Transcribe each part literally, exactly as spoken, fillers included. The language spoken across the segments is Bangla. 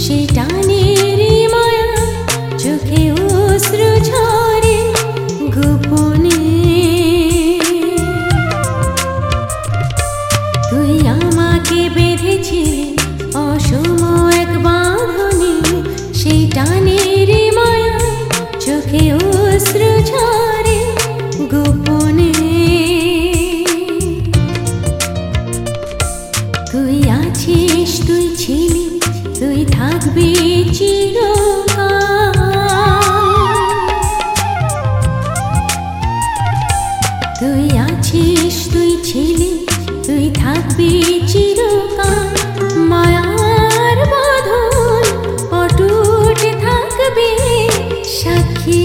সেই টানের মায়া চোখে অশ্রু ঝরে গোপনে। তুই আমাকে বেঁধেছিলি অসম এক বাঁধনে, সেই টানের মায়া চোখে অশ্রু ঝরে গোপনে। তুই আছিস, তুই ছিলি, তুই থাকবি চিরকাল। তুই আছিস, তুই ছিলি, তুই থাকবি চিরকাল। মায়ার বাঁধন অটুট থাকবে সাক্ষী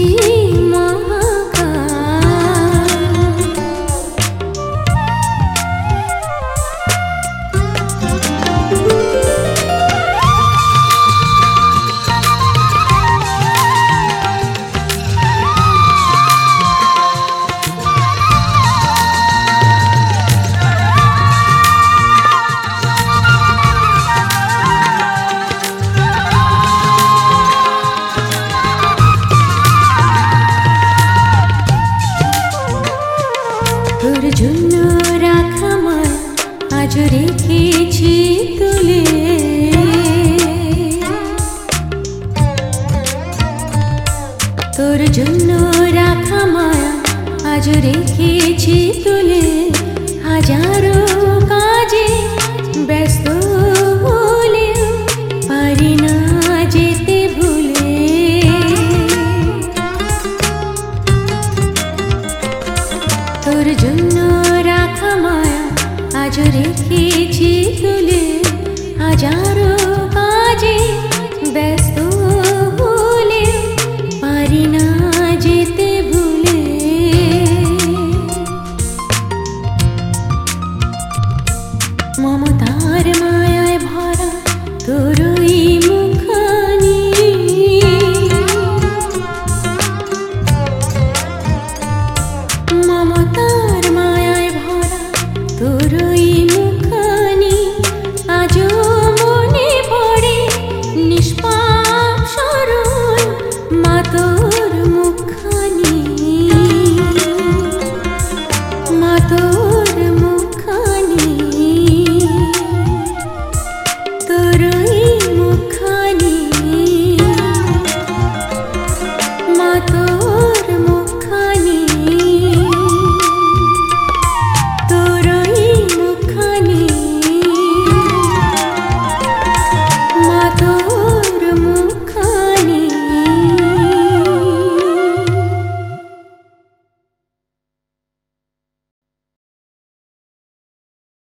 তোর জন্য রাখা মায়া আজ রেখেছি তুলে। তোর জন্য রাখা মায়া আজ রেখেছি তুলে। হাজারো কাজে ব্যস্ত হলেও পারি না যেতে ভুলে। তোর জন্য রাখা মায়া আজ রেখেছি তুলে। হাজারো কাজে ব্যস্ত